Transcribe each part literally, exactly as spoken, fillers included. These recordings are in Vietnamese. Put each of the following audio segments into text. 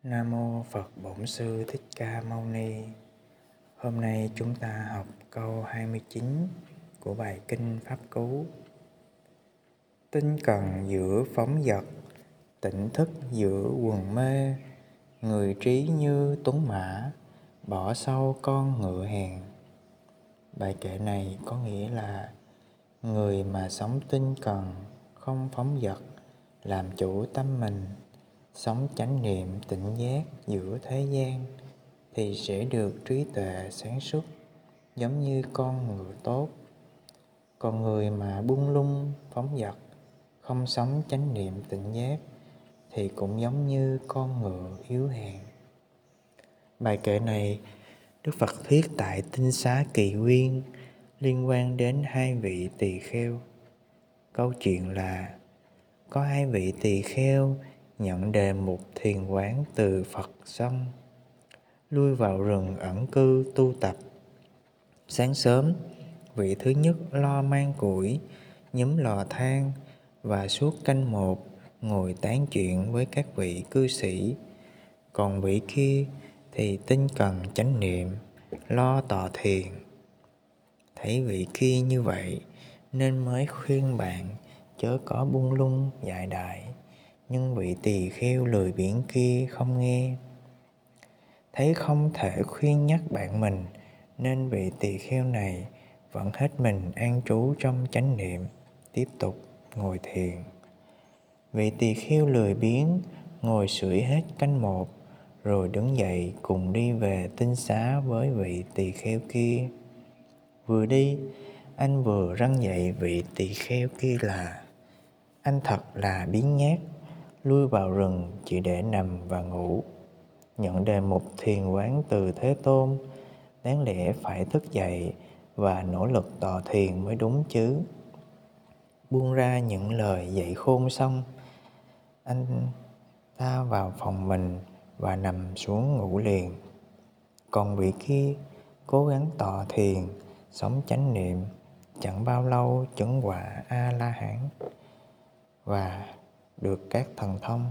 Nam mô Phật Bổn Sư Thích Ca Mâu Ni. Hôm nay chúng ta học câu hai mươi chín của bài kinh Pháp Cú. Tinh cần giữa phóng dật, tỉnh thức giữa quần mê. Người trí như tuấn mã, bỏ sau con ngựa hèn. Bài kệ này có nghĩa là người mà sống tinh cần, không phóng dật, làm chủ tâm mình, sống chánh niệm tỉnh giác giữa thế gian thì sẽ được trí tuệ sáng suốt giống như con ngựa tốt. Còn người mà buông lung phóng dật, không sống chánh niệm tỉnh giác thì cũng giống như con ngựa yếu hèn. Bài kệ này Đức Phật thuyết tại Tinh Xá Kỳ Nguyên liên quan đến hai vị tỳ kheo. Câu chuyện là có hai vị tỳ kheo nhận đề mục thiền quán từ Phật xong, lui vào rừng ẩn cư tu tập. Sáng sớm, vị thứ nhất lo mang củi, nhúm lò than và suốt canh một ngồi tán chuyện với các vị cư sĩ. Còn vị kia thì tinh cần chánh niệm, lo tọa thiền. Thấy vị kia như vậy nên mới khuyên bạn chớ có buông lung dại đại, nhưng vị tỳ kheo lười biếng kia không nghe. Thấy không thể khuyên nhắc bạn mình nên vị tỳ kheo này vẫn hết mình an trú trong chánh niệm, tiếp tục ngồi thiền. Vị tỳ kheo lười biếng ngồi sưởi hết canh một rồi đứng dậy cùng đi về Tinh Xá với vị tỳ kheo kia. Vừa đi, anh vừa răn dạy vị tỳ kheo kia là anh thật là biếng nhác, lui vào rừng chỉ để nằm và ngủ. Nhận đề mục thiền quán từ Thế Tôn, đáng lẽ phải thức dậy và nỗ lực tọa thiền mới đúng chứ. Buông ra những lời dạy khôn xong, anh ta vào phòng mình và nằm xuống ngủ liền. Còn vị kia cố gắng tọa thiền, sống chánh niệm, chẳng bao lâu chứng quả A-la-hán và được các thần thông.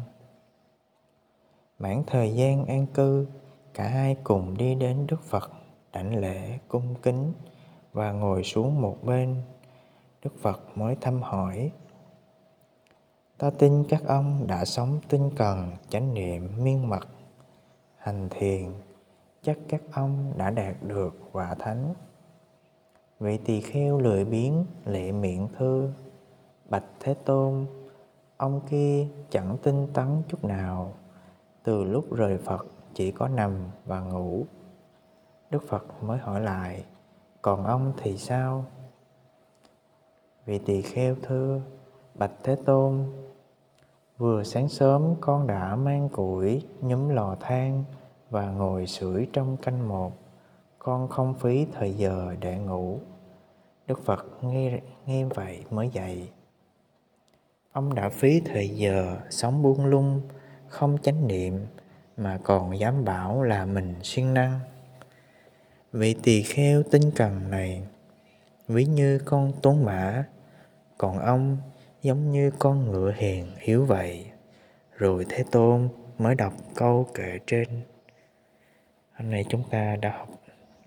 Mãn thời gian an cư, cả hai cùng đi đến Đức Phật, đảnh lễ cung kính và ngồi xuống một bên. Đức Phật mới thăm hỏi: Ta tin các ông đã sống tinh cần, chánh niệm miên mật, hành thiền, chắc các ông đã đạt được quả thánh. Vị tỳ kheo lười biếng lệ miệng thưa: Bạch Thế Tôn, ông kia chẳng tinh tấn chút nào, từ lúc rời Phật chỉ có nằm và ngủ. Đức Phật mới hỏi lại: Còn ông thì sao? Vị tỳ kheo thưa: Bạch Thế Tôn, vừa sáng sớm con đã mang củi, nhúm lò than và ngồi sưởi trong canh một. Con không phí thời giờ để ngủ. Đức Phật nghe, nghe vậy mới dạy: Ông đã phí thời giờ sống buông lung, không chánh niệm mà còn dám bảo là mình siêng năng. Vị tỳ kheo tinh cần này ví như con tuấn mã, còn ông giống như con ngựa hèn yếu vậy. Rồi Thế Tôn mới đọc câu kệ trên. Hôm nay chúng ta đã học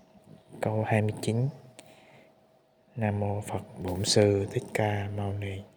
câu hai mươi chín. Nam mô Phật Bổn Sư Thích Ca Mâu Ni.